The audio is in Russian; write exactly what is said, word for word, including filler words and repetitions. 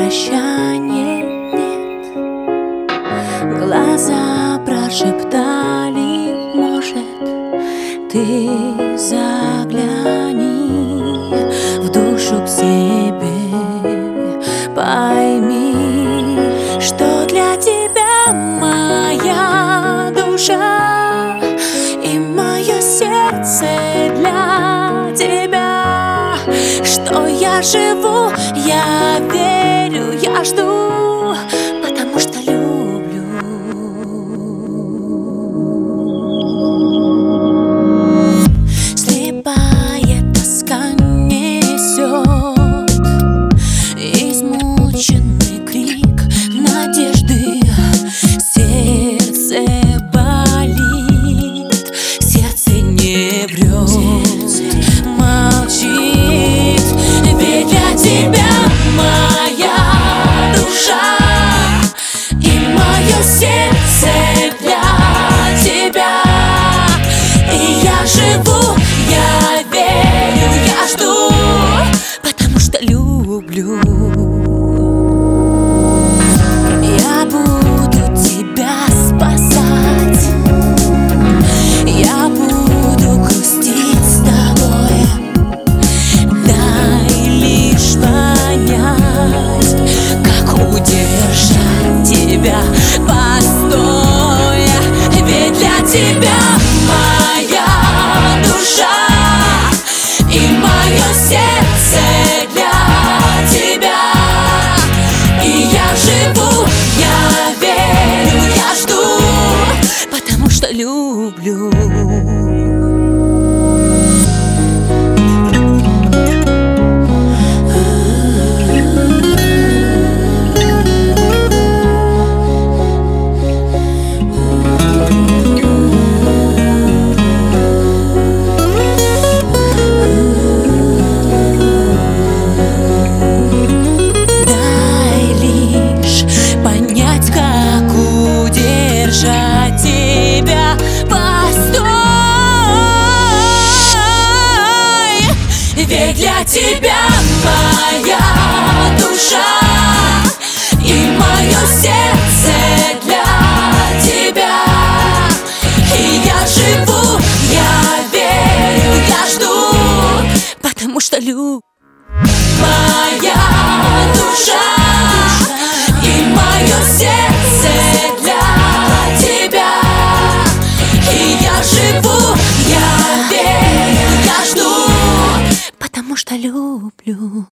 прощания нет. Глаза прошептали, может, ты загляни в душу к себе, пойми, что для тебя моя душа и мое сердце для тебя, что я живу, я верю, я жду, потому что люблю. Слепая тоска несет измученный крик надежды, сердце болит, сердце не врет, молчит, ведь для тебя моя душа и мое сердце для тебя, и я живу, я верю, я жду, потому что люблю. Я буду тебя спасать, я буду грустить с тобой. Дай лишь понять, как удержать тебя постоя, ведь для тебя моя душа и мое сердце для тебя, и я живу, я верю, я жду, потому что люблю. Тебя постой, ведь для тебя моя душа и мое сердце для тебя, и я живу, я верю, я жду, потому что люблю. Моя душа и мое сердце для тебя, и я живу, я верю, я жду, потому что люблю.